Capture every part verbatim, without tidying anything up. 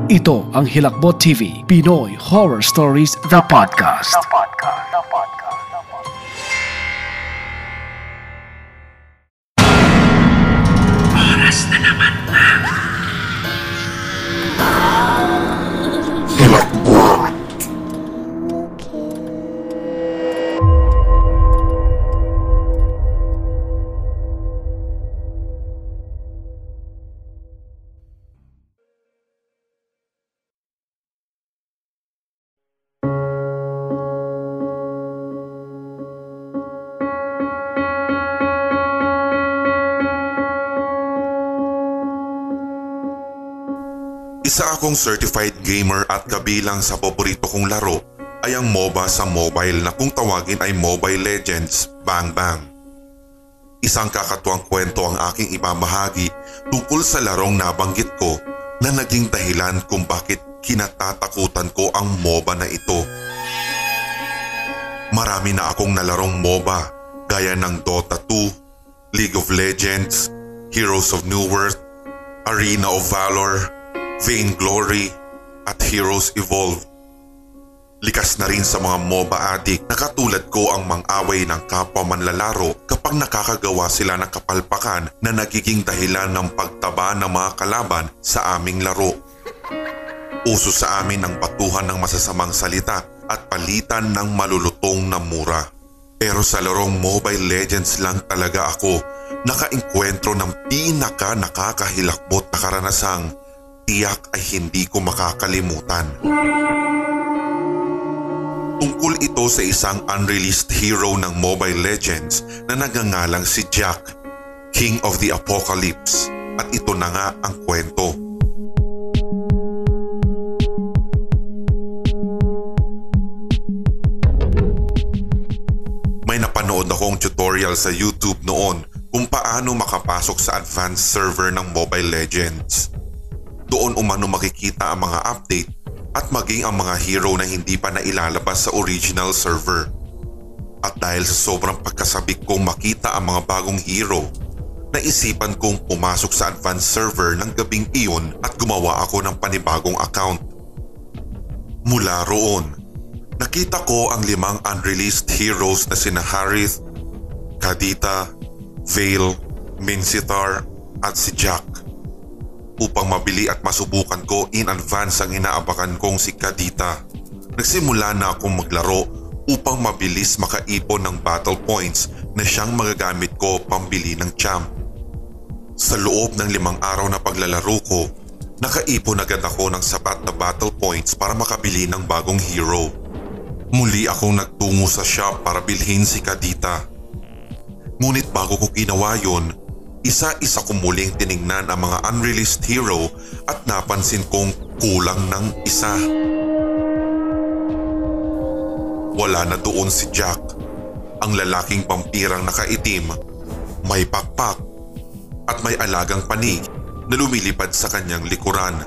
Ito ang Hilakbot T V, Pinoy Horror Stories, The Podcast. The Podcast. The Podcast. The Podcast. Oras na naman na. Hilakbot. Isa akong certified gamer at kabilang sa paborito kong laro ay ang MOBA sa mobile na kung tawagin ay Mobile Legends Bang Bang. Isang kakatuwang kwento ang aking ibabahagi tungkol sa larong nabanggit ko na naging dahilan kung bakit kinatatakutan ko ang MOBA na ito. Marami na akong nalarong MOBA gaya ng Dota two, League of Legends, Heroes of Newerth, Arena of Valor, Vainglory at Heroes Evolve. Likas na rin sa mga MOBA addict na katulad ko ang mang-away ng kapwa manlalaro kapag nakakagawa sila ng kapalpakan na nagiging dahilan ng pagtaba ng mga kalaban sa aming laro. Uso sa amin ang patuhan ng masasamang salita at palitan ng malulutong na mura. Pero sa larong Mobile Legends lang talaga ako nakaengkwentro ng pinaka nakakahilakbot na karanasang tiyak ay hindi ko makakalimutan. Tungkol ito sa isang unreleased hero ng Mobile Legends na nagngangalang si Jack, King of the Apocalypse, at ito na nga ang kwento. May napanood akong tutorial sa YouTube noon kung paano makapasok sa advanced server ng Mobile Legends. Doon umano makikita ang mga update at maging ang mga hero na hindi pa nailalabas sa original server. At dahil sa sobrang pagkasabik kong makita ang mga bagong hero, naisipan kong pumasok sa advanced server ng gabing iyon at gumawa ako ng panibagong account. Mula roon, nakita ko ang limang unreleased heroes na sina Harith, Kadita, Vale, Minsitar at si Jack. Upang mabili at masubukan ko in advance ang inaabakan kong si Kadita, nagsimula na akong maglaro upang mabilis makaipon ng battle points na siyang magagamit ko pambili ng champ. Sa loob ng limang araw na paglalaro ko, nakaipon agad ako ng sapat na battle points para makabili ng bagong hero. Muli akong nagtungo sa shop para bilhin si Kadita. Ngunit bago ko ginawa yun, isa-isa ko muling tiningnan ang mga unreleased hero at napansin kong kulang ng isa. Wala na doon si Jack, ang lalaking vampirang nakaitim, may pakpak at may alagang panig na lumilipad sa kanyang likuran.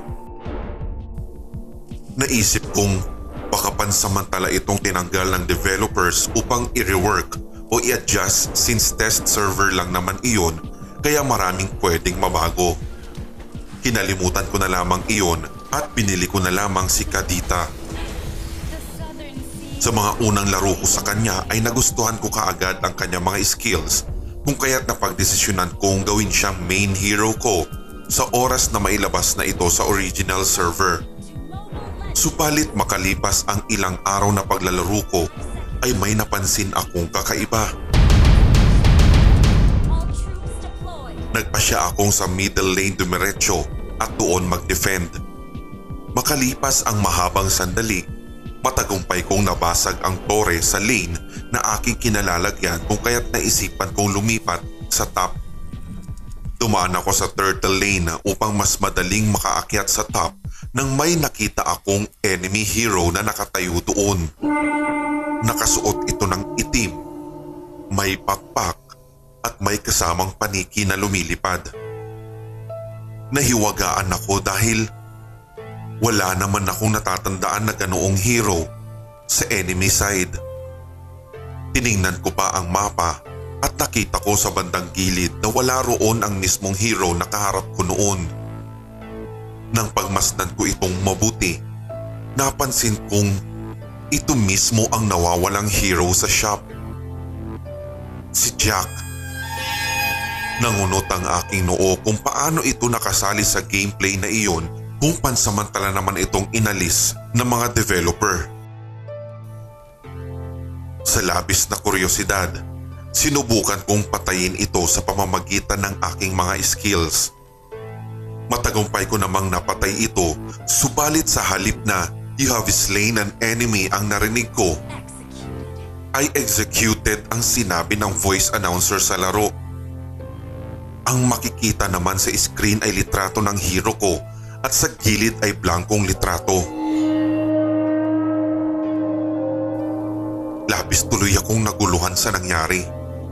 Naisip kong baka pansamantala itong tinanggal ng developers upang i-rework o i-adjust since test server lang naman iyon, kaya maraming pwedeng mabago. Kinalimutan ko na lamang iyon at binili ko na lamang si Kadita. Sa mga unang laro ko sa kanya ay nagustuhan ko kaagad ang kanyang mga skills, kung kaya't napagdesisyonan kong gawin siyang main hero ko sa oras na mailabas na ito sa original server. Subalit makalipas ang ilang araw na paglalaro ko ay may napansin akong kakaiba. Nagpasya akong sa middle lane dumiretso at doon mag-defend. Makalipas ang mahabang sandali, matagumpay kong nabasag ang tore sa lane na aking kinalalagyan kung kaya't naisipan kong lumipat sa top. Dumaan ako sa turtle lane upang mas madaling makaakyat sa top nang may nakita akong enemy hero na nakatayo doon. Nakasuot ito ng itim, may pakpak at may kasamang paniki na lumilipad. Nahiwagaan ako dahil wala naman akong natatandaan na ganoong hero sa enemy side. Tiningnan ko pa ang mapa at nakita ko sa bandang gilid na wala roon ang mismong hero na kaharap ko noon. Nang pagmasdan ko itong mabuti, napansin kong ito mismo ang nawawalang hero sa shop. Si Jack. Nangunot ang aking noo kung paano ito nakasali sa gameplay na iyon kung pansamantala naman itong inalis ng mga developer. Sa labis na kuryosidad, sinubukan kong patayin ito sa pamamagitan ng aking mga skills. Matagumpay ko namang napatay ito, subalit sa halip na "You have slain an enemy" ang narinig ko, ay executed ang sinabi ng voice announcer sa laro. Ang makikita naman sa screen ay litrato ng hero ko at sa gilid ay blankong litrato. Labis tuloy akong naguluhan sa nangyari.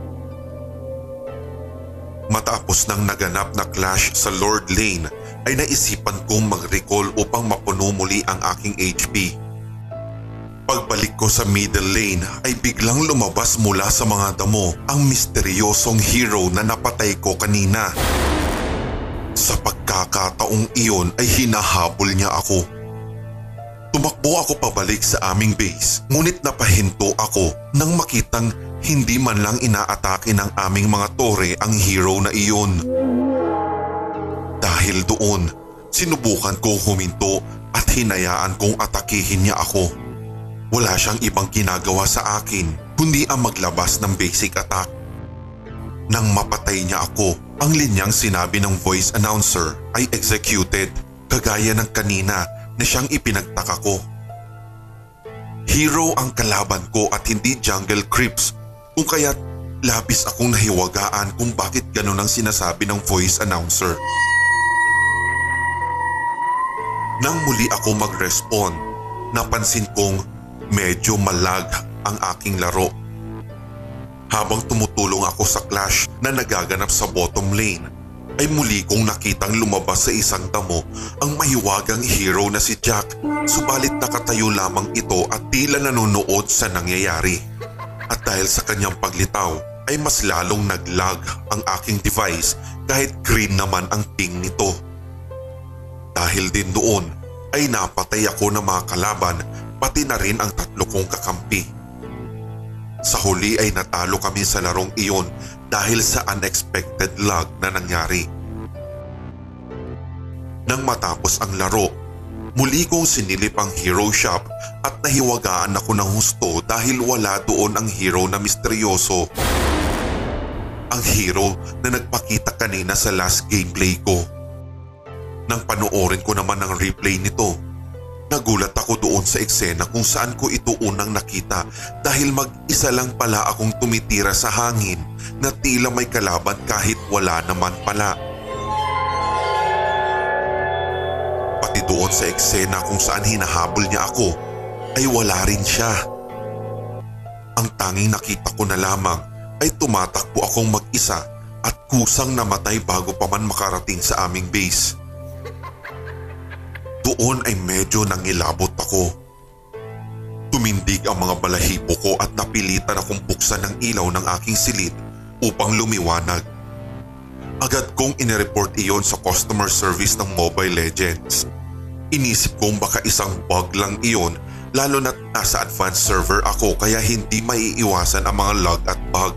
Matapos ng naganap na clash sa Lord Lane ay naisipan kong mag-recall upang mapuno muli ang aking H P. Pagbalik ko sa middle lane ay biglang lumabas mula sa mga damo ang misteryosong hero na napatay ko kanina. Sa pagkakataong iyon ay hinahabol niya ako. Tumakbo ako pabalik sa aming base, ngunit napahinto ako nang makitang hindi man lang inaatake ng aming mga tore ang hero na iyon. Dahil doon, sinubukan kong huminto at hinayaan kong atakihin niya ako. Wala siyang ibang ginagawa sa akin kundi ang maglabas ng basic attack. Nang mapatay niya ako, ang linyang sinabi ng voice announcer ay executed, kagaya ng kanina na siyang ipinagtaka ko. Hero ang kalaban ko at hindi jungle creeps, kung kaya't labis akong nahiwagaan kung bakit ganun ang sinasabi ng voice announcer. Nang muli ako mag-respond, napansin kong medyo malag ang aking laro. Habang tumutulong ako sa clash na nagaganap sa bottom lane, ay muli kong nakitang lumabas sa isang damo ang mahiwagang hero na si Jack, subalit nakatayo lamang ito at tila nanonood sa nangyayari. At dahil sa kanyang paglitaw ay mas lalong naglag ang aking device kahit green naman ang ping nito. Dahil din doon ay napatay ako ng mga kalaban, pati na rin ang tatlo kong kakampi. Sa huli ay natalo kami sa larong iyon dahil sa unexpected lag na nangyari. Nang matapos ang laro, muli kong sinilip ang hero shop at nahiwagaan ako ng husto dahil wala doon ang hero na misteryoso. Ang hero na nagpakita kanina sa last gameplay ko. Nang panoorin ko naman ang replay nito, nagulat ako doon sa eksena kung saan ko ito unang nakita dahil mag-isa lang pala akong tumitira sa hangin na tila may kalaban kahit wala naman pala. Pati doon sa eksena kung saan hinahabol niya ako ay wala rin siya. Ang tanging nakita ko na lamang ay tumatakbo akong mag-isa at kusang namatay bago pa man makarating sa aming base. Doon ay medyo nangilabot ako. Tumindig ang mga balahibo ko at napilitan akong buksan ng ilaw ng aking silid upang lumiwanag. Agad kong inireport iyon sa customer service ng Mobile Legends. Inisip kong baka isang bug lang iyon, lalo na't nasa advanced server ako kaya hindi maiiwasan ang mga lag at bug.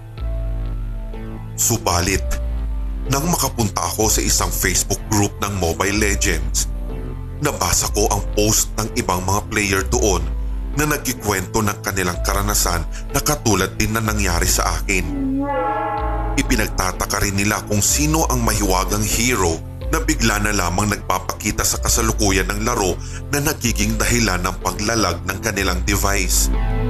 Subalit, nang makapunta ako sa isang Facebook group ng Mobile Legends, nabasa ko ang post ng ibang mga player doon na nagkikwento ng kanilang karanasan na katulad din na nangyari sa akin. Ipinagtataka rin nila kung sino ang mahiwagang hero na bigla na lamang nagpapakita sa kasalukuyan ng laro na nagiging dahilan ng paglalag ng kanilang device.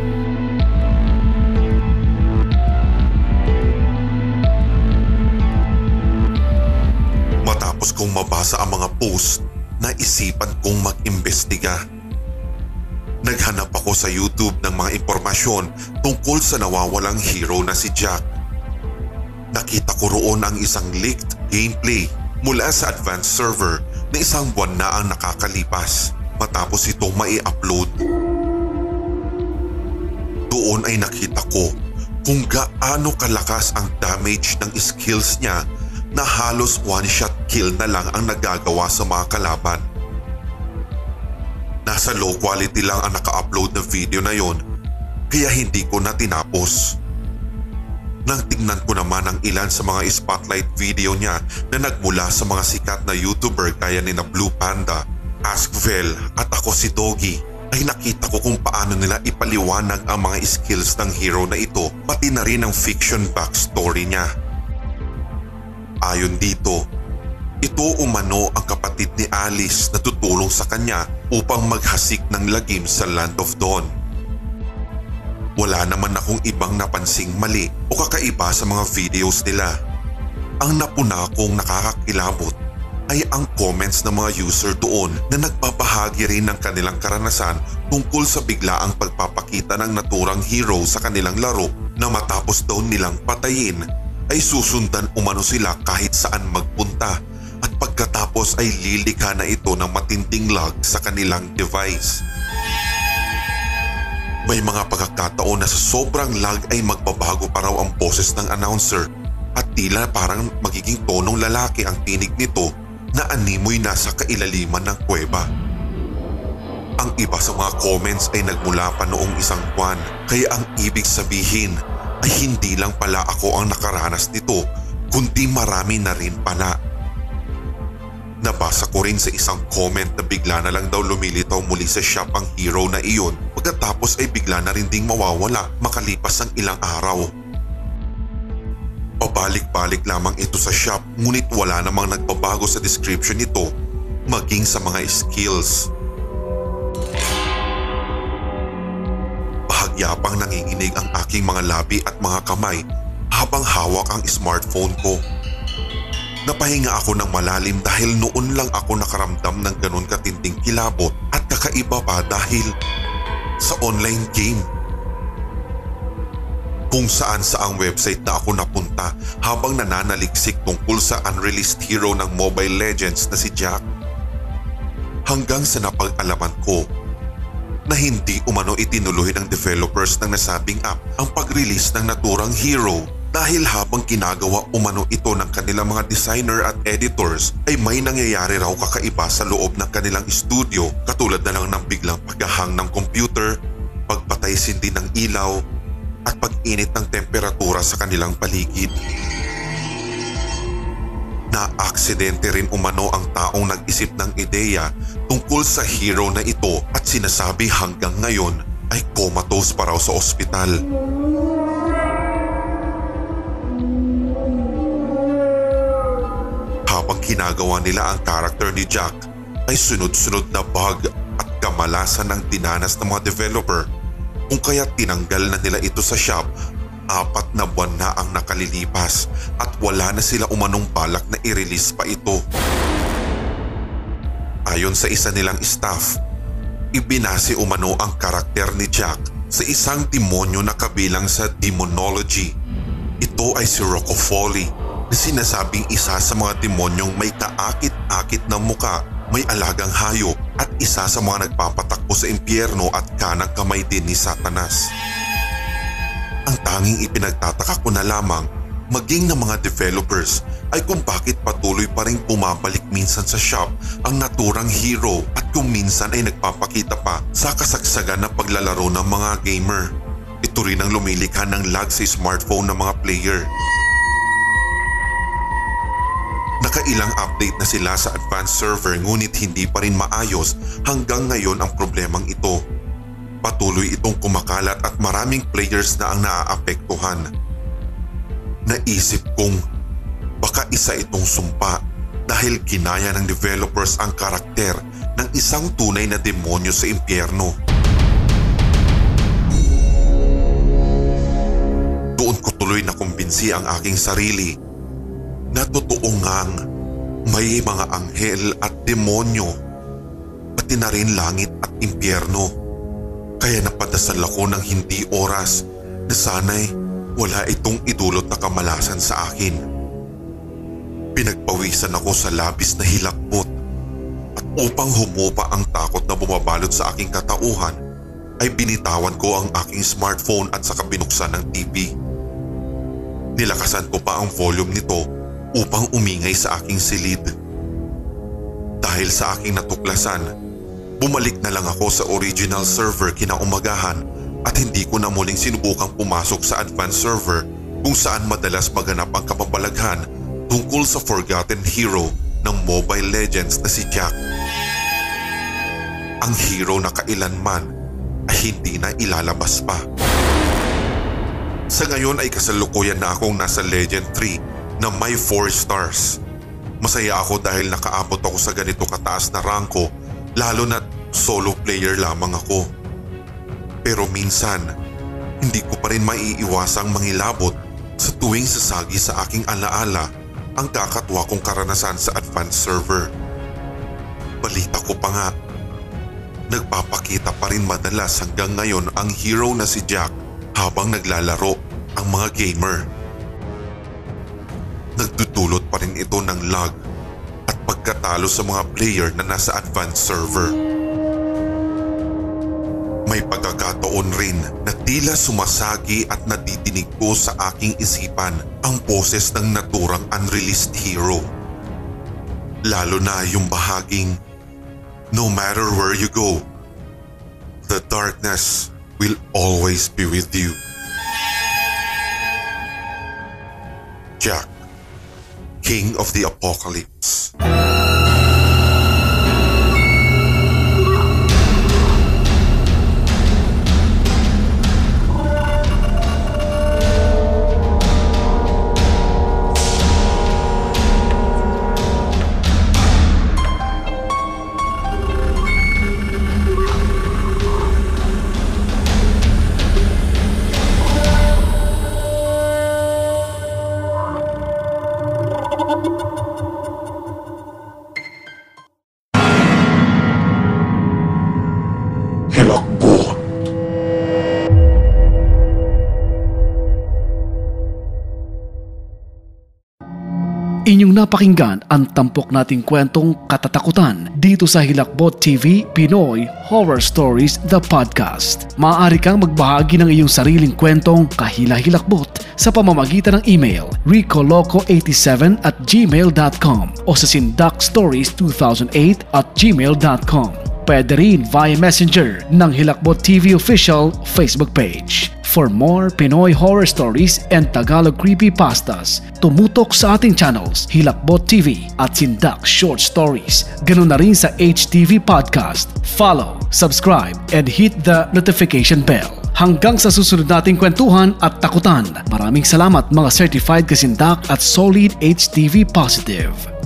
Matapos kong mabasa ang mga post, naisipan kong mag-imbestiga. Naghanap ako sa YouTube ng mga impormasyon tungkol sa nawawalang hero na si Jack. Nakita ko roon ang isang leaked gameplay mula sa advanced server na isang buwan na ang nakakalipas matapos itong mai-upload. Doon ay nakita ko kung gaano kalakas ang damage ng skills niya na halos one-shot kill na lang ang nagagawa sa mga kalaban. Nasa low quality lang ang naka-upload na video na yon, kaya hindi ko na tinapos. Nang tingnan ko naman ang ilan sa mga spotlight video niya na nagmula sa mga sikat na YouTuber gaya ni na Blue Panda, Askvel at ako si Doggy, ay nakita ko kung paano nila ipaliwanag ang mga skills ng hero na ito, pati na rin ang fiction backstory niya. Ayon dito, ito umano ang kapatid ni Alice na tutulong sa kanya upang maghasik ng lagim sa Land of Dawn. Wala naman akong ibang napansing mali o kakaiba sa mga videos nila. Ang napuna kong nakakakilabot ay ang comments ng mga user doon na nagbabahagi rin ng kanilang karanasan tungkol sa biglaang pagpapakita ng naturang hero sa kanilang laro na matapos daw nilang patayin ay susundan umano sila kahit saan magpunta at pagkatapos ay lilikha na ito ng matinding lag sa kanilang device. May mga pagkakataon na sa sobrang lag ay magbabago pa raw ang boses ng announcer at tila parang magiging tonong lalaki ang tinig nito na animoy nasa kailaliman ng kuweba. Ang iba sa mga comments ay nagmula pa noong isang buwan, kaya ang ibig sabihin ay hindi lang pala ako ang nakaranas nito kundi marami na rin pala. Nabasa ko rin sa isang comment na bigla na lang daw lumilitaw muli sa shop ang hero na iyon pagkatapos ay bigla na rin ding mawawala makalipas ang ilang araw. Pabalik-balik lamang ito sa shop ngunit wala namang nagbabago sa description nito maging sa mga skills. Bahagya pang nanginginig ang aking mga labi at mga kamay habang hawak ang smartphone ko. Napahinga ako ng malalim dahil noon lang ako nakaramdam ng ganun katinding kilabot at kakaiba pa dahil sa online game. Kung saan saang website na ako napunta habang nananaliksik tungkol sa unreleased hero ng Mobile Legends na si Jack. Hanggang sa napag-alaman ko na hindi umano itinuloy ng developers ng nasabing app ang pag-release ng naturang hero. Dahil habang ginagawa umano ito ng kanilang mga designer at editors ay may nangyayari raw kakaiba sa loob ng kanilang studio katulad na lang ng biglang paghahang ng computer, pagpatay sindi ng ilaw at pag-init ng temperatura sa kanilang paligid. Na-aksidente rin umano ang taong nag-isip ng ideya tungkol sa hero na ito at sinasabi hanggang ngayon ay comatose pa raw sa ospital. Habang ginagawa nila ang karakter ni Jack ay sunod-sunod na bug at kamalasan ang dinanas ng mga developer kung kaya tinanggal na nila ito sa shop. Apat na buwan na ang nakalilipas at wala na sila umanong balak na i-release pa ito. Ayon sa isa nilang staff, ibinase umano ang karakter ni Jack sa isang demonyo na kabilang sa demonology. Ito ay si Rocco Foley na sinasabing isa sa mga demonyong may kaakit-akit na muka, may alagang hayop at isa sa mga nagpapatakbo sa impyerno at kanang kamay din ni Satanas. Ang tanging ipinagtataka ko na lamang maging ng mga developers ay kung bakit patuloy pa rin bumabalik minsan sa shop ang naturang hero at kung minsan ay nagpapakita pa sa kasagsagan ng paglalaro ng mga gamer. Ito rin ang lumilikha ng lag sa smartphone ng mga player. Nakailang update na sila sa advanced server ngunit hindi pa rin maayos hanggang ngayon ang problemang ito. Patuloy itong kumakalat at maraming players na ang naaapektuhan. Naisip kong baka isa itong sumpa dahil ginaya ng developers ang karakter ng isang tunay na demonyo sa impyerno. Doon ko tuloy na kumbinsi ang aking sarili na totoo ngang may mga anghel at demonyo, pati na rin langit at impyerno. Kaya napadasal ako ng hindi oras na sana'y wala itong idulot na kamalasan sa akin. Pinagpawisan ako sa labis na hilakbot at upang humupa ang takot na bumabalot sa aking katauhan ay binitawan ko ang aking smartphone at saka binuksan ng T V. Nilakasan ko pa ang volume nito upang umingay sa aking silid. Dahil sa aking natuklasan, bumalik na lang ako sa original server kinaumagahan at hindi ko na muling sinubukang pumasok sa advanced server kung saan madalas maganap ang kapabalaghan tungkol sa forgotten hero ng Mobile Legends na si Jack. Ang hero na kailanman ay hindi na ilalabas pa. Sa ngayon ay kasalukuyan na akong nasa Legend three na may four stars. Masaya ako dahil nakaabot ako sa ganito kataas na rangko, lalo na solo player lamang ako. Pero minsan, hindi ko pa rin maiiwasang mangilabot sa tuwing sasagi sa aking alaala ang kakatwa kong karanasan sa advanced server. Balita ko pa nga, nagpapakita pa rin madalas hanggang ngayon ang hero na si Jack habang naglalaro ang mga gamer. Nagdudulot pa rin ito ng lag at pagkatalo sa mga player na nasa advanced server. May pagkakataon rin na tila sumasagi at nadidinig ko sa aking isipan ang boses ng naturang unreleased hero. Lalo na yung bahaging, "No matter where you go, the darkness will always be with you." Jack, King of the Apocalypse. Inyong napakinggan ang tampok nating kwentong katatakutan dito sa Hilakbot T V Pinoy Horror Stories The Podcast. Maaari kang magbahagi ng iyong sariling kwentong kahila-hilakbot sa pamamagitan ng email ricoloco eighty-seven at gmail dot com o sa sindakstories two thousand eight at gmail dot com. Pwede rin via Messenger ng Hilakbot T V Official Facebook page. For more Pinoy horror stories and Tagalog creepypastas, tumutok sa ating channels Hilakbot T V at Sindak Short Stories. Ganun na rin sa H T V Podcast. Follow, subscribe, and hit the notification bell. Hanggang sa susunod nating kwentuhan at takutan. Maraming salamat mga certified kasindak at solid H T V positive.